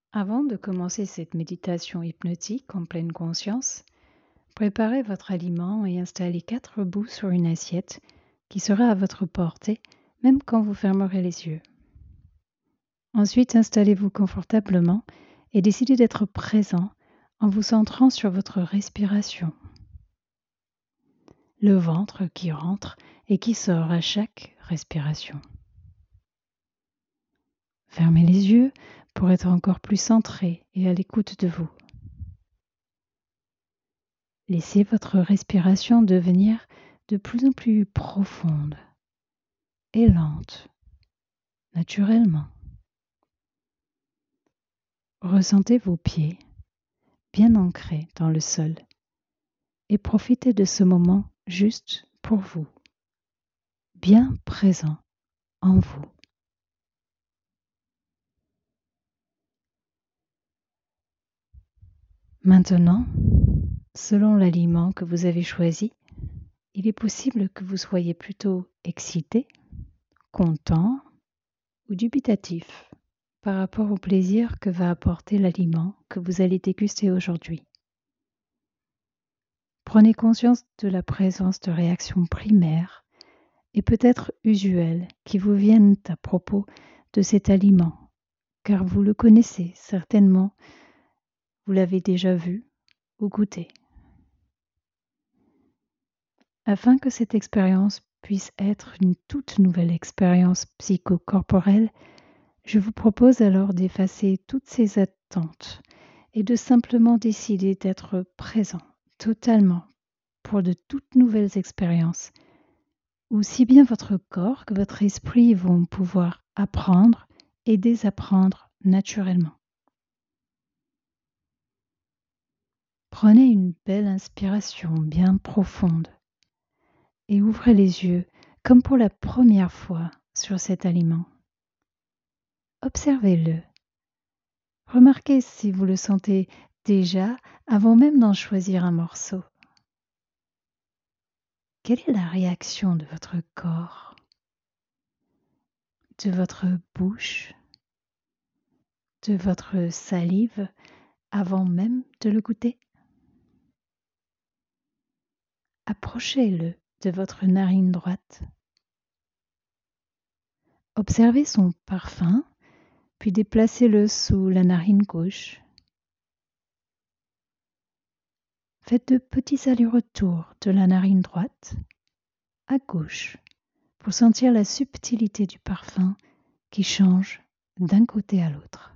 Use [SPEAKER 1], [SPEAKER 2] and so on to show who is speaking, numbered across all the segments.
[SPEAKER 1] Avant de commencer cette méditation hypnotique en pleine conscience, préparez votre aliment et installez 4 bouts sur une assiette qui sera à votre portée, même quand vous fermerez les yeux. Ensuite, installez-vous confortablement et décidez d'être présent en vous centrant sur votre respiration. Le ventre qui rentre et qui sort à chaque respiration. Fermez les yeux pour être encore plus centré et à l'écoute de vous. Laissez votre respiration devenir de plus en plus profonde et lente, naturellement. Ressentez vos pieds bien ancrés dans le sol et profitez de ce moment juste pour vous, bien présent en vous. Maintenant, selon l'aliment que vous avez choisi, il est possible que vous soyez plutôt excité, content ou dubitatif par rapport au plaisir que va apporter l'aliment que vous allez déguster aujourd'hui. Prenez conscience de la présence de réactions primaires et peut-être usuelles qui vous viennent à propos de cet aliment, car vous le connaissez certainement, vous l'avez déjà vu ou goûté. Afin que cette expérience puisse être une toute nouvelle expérience psychocorporelle, je vous propose alors d'effacer toutes ces attentes et de simplement décider d'être présent totalement pour de toutes nouvelles expériences, où si bien votre corps que votre esprit vont pouvoir apprendre et désapprendre naturellement. Prenez une belle inspiration bien profonde et ouvrez les yeux comme pour la première fois sur cet aliment. Observez-le. Remarquez si vous le sentez déjà avant même d'en choisir un morceau. Quelle est la réaction de votre corps, de votre bouche, de votre salive avant même de le goûter? Approchez-le de votre narine droite. Observez son parfum, puis déplacez-le sous la narine gauche. Faites de petits allers-retours de la narine droite à gauche pour sentir la subtilité du parfum qui change d'un côté à l'autre.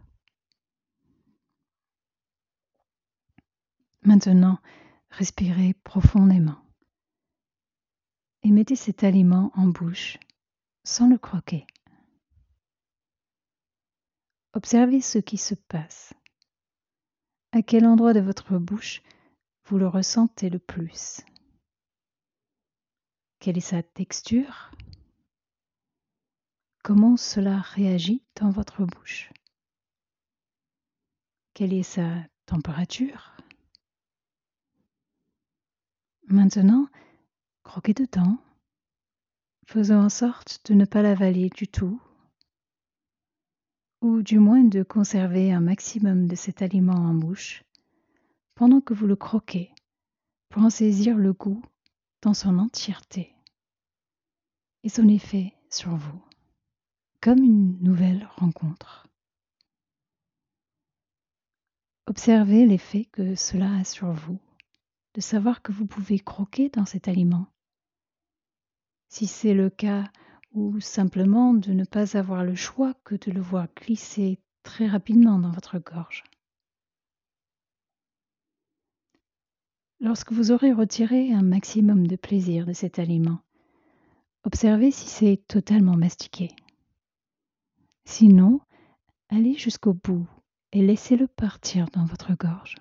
[SPEAKER 1] Maintenant, respirez profondément et mettez cet aliment en bouche sans le croquer. Observez ce qui se passe. À quel endroit de votre bouche vous le ressentez le plus? Quelle est sa texture? Comment cela réagit dans votre bouche? Quelle est sa température? Maintenant, croquez dedans, faisant en sorte de ne pas l'avaler du tout, ou du moins de conserver un maximum de cet aliment en bouche, pendant que vous le croquez, pour en saisir le goût dans son entièreté et son effet sur vous, comme une nouvelle rencontre. Observez l'effet que cela a sur vous, de savoir que vous pouvez croquer dans cet aliment. Si c'est le cas, ou simplement de ne pas avoir le choix que de le voir glisser très rapidement dans votre gorge. Lorsque vous aurez retiré un maximum de plaisir de cet aliment, observez si c'est totalement mastiqué. Sinon, allez jusqu'au bout et laissez-le partir dans votre gorge.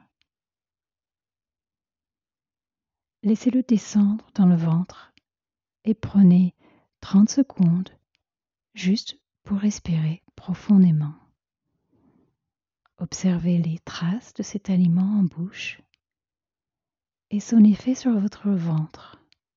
[SPEAKER 1] Laissez-le descendre dans le ventre et prenez 30 secondes juste pour respirer profondément. Observez les traces de cet aliment en bouche et son effet sur votre ventre,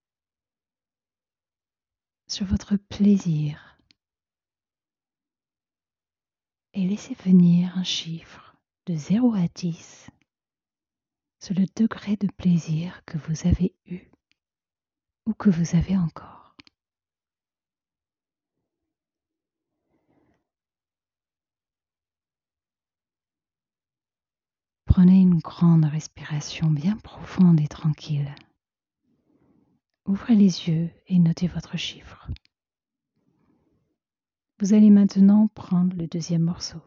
[SPEAKER 1] sur votre plaisir. Et laissez venir un chiffre de 0 à 10 sur le degré de plaisir que vous avez eu ou que vous avez encore. Prenez une grande respiration bien profonde et tranquille. Ouvrez les yeux et notez votre chiffre. Vous allez maintenant prendre le deuxième morceau.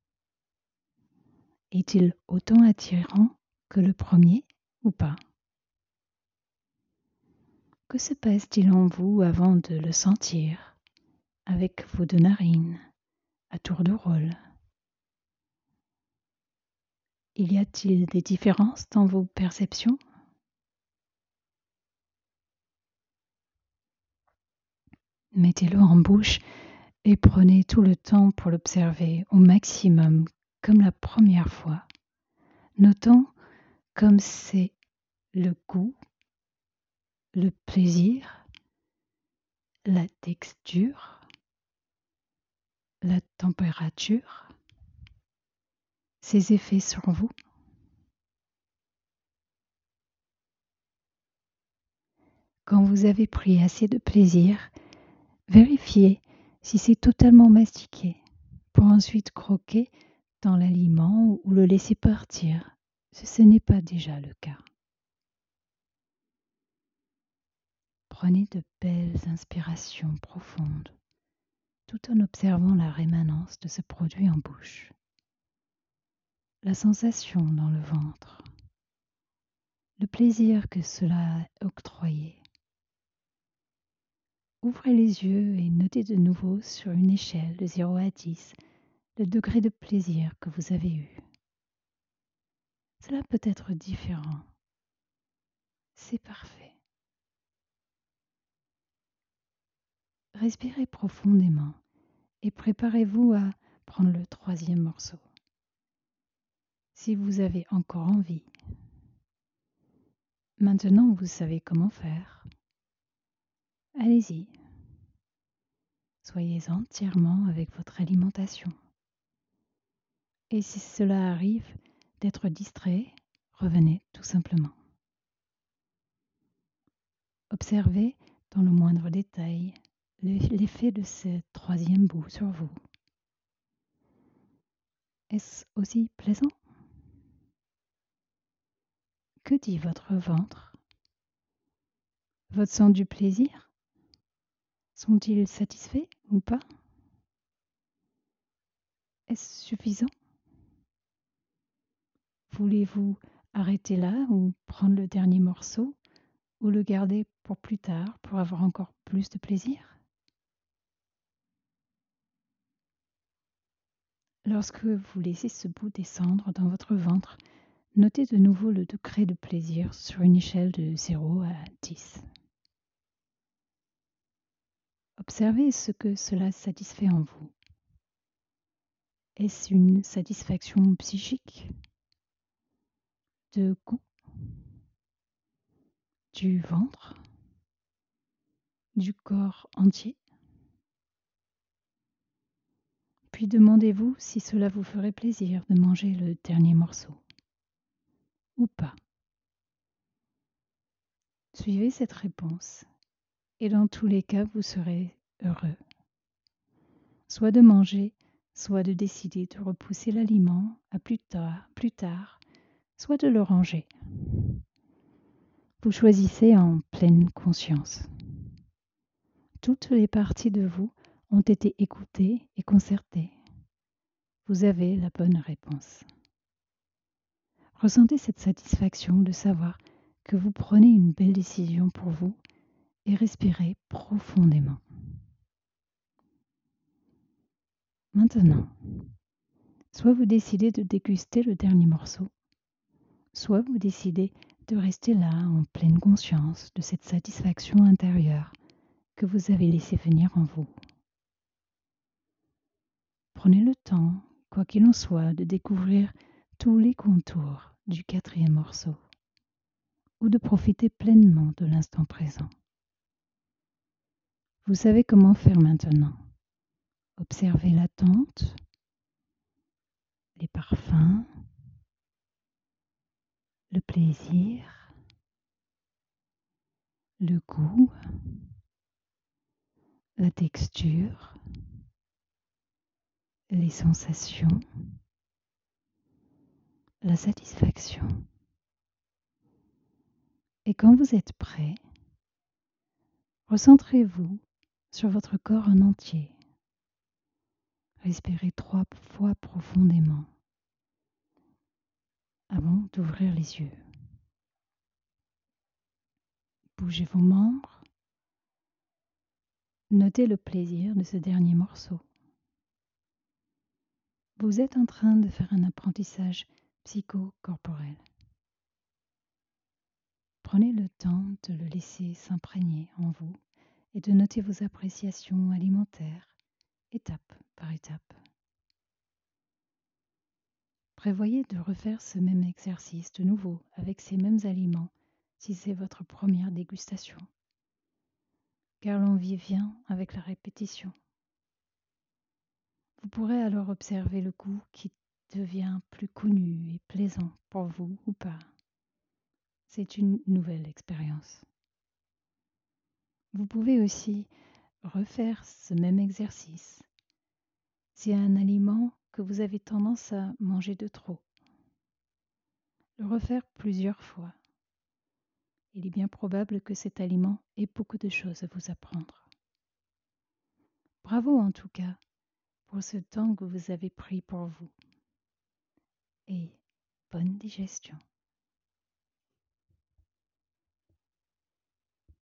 [SPEAKER 1] Est-il autant attirant que le premier ou pas? Que se passe-t-il en vous avant de le sentir avec vos deux narines à tour de rôle? Y a-t-il des différences dans vos perceptions? Mettez-le en bouche et prenez tout le temps pour l'observer au maximum comme la première fois, notant comme c'est le goût, le plaisir, la texture, la température, ses effets sur vous. Quand vous avez pris assez de plaisir, vérifiez si c'est totalement mastiqué pour ensuite croquer dans l'aliment ou le laisser partir si ce n'est pas déjà le cas. Prenez de belles inspirations profondes tout en observant la rémanence de ce produit en bouche, la sensation dans le ventre, le plaisir que cela a octroyé. Ouvrez les yeux et notez de nouveau sur une échelle de 0 à 10 le degré de plaisir que vous avez eu. Cela peut être différent. C'est parfait. Respirez profondément et préparez-vous à prendre le troisième morceau. Si vous avez encore envie. Maintenant, vous savez comment faire. Allez-y. Soyez entièrement avec votre alimentation. Et si cela arrive d'être distrait, revenez tout simplement. Observez dans le moindre détail l'effet de ce troisième bout sur vous. Est-ce aussi plaisant? Que dit votre ventre? Votre sens du plaisir? Sont-ils satisfaits ou pas? Est-ce suffisant? Voulez-vous arrêter là ou prendre le dernier morceau ou le garder pour plus tard pour avoir encore plus de plaisir? Lorsque vous laissez ce bout descendre dans votre ventre, notez de nouveau le degré de plaisir sur une échelle de 0 à 10. Observez ce que cela satisfait en vous. Est-ce une satisfaction psychique, de goût, du ventre, du corps entier? Puis demandez-vous si cela vous ferait plaisir de manger le dernier morceau ou pas. Suivez cette réponse et dans tous les cas, vous serez heureux. Soit de manger, soit de décider de repousser l'aliment à plus tard, soit de le ranger. Vous choisissez en pleine conscience. Toutes les parties de vous ont été écoutées et concertées. Vous avez la bonne réponse. Ressentez cette satisfaction de savoir que vous prenez une belle décision pour vous et respirez profondément. Maintenant, soit vous décidez de déguster le dernier morceau, soit vous décidez de rester là en pleine conscience de cette satisfaction intérieure que vous avez laissée venir en vous. Prenez le temps, quoi qu'il en soit, de découvrir tous les contours du quatrième morceau ou de profiter pleinement de l'instant présent. Vous savez comment faire maintenant. Observez l'attente, les parfums, le plaisir, le goût, la texture, les sensations, la satisfaction. Et quand vous êtes prêt, recentrez-vous sur votre corps en entier. Respirez 3 fois profondément avant d'ouvrir les yeux. Bougez vos membres. Notez le plaisir de ce dernier morceau. Vous êtes en train de faire un apprentissage psychocorporel. Prenez le temps de le laisser s'imprégner en vous et de noter vos appréciations alimentaires, étape par étape. Prévoyez de refaire ce même exercice de nouveau avec ces mêmes aliments si c'est votre première dégustation, car l'envie vient avec la répétition. Vous pourrez alors observer le goût qui devient plus connu et plaisant pour vous ou pas. C'est une nouvelle expérience. Vous pouvez aussi refaire ce même exercice si un aliment que vous avez tendance à manger de trop. Le refaire plusieurs fois. Il est bien probable que cet aliment ait beaucoup de choses à vous apprendre. Bravo en tout cas pour ce temps que vous avez pris pour vous. Et bonne digestion.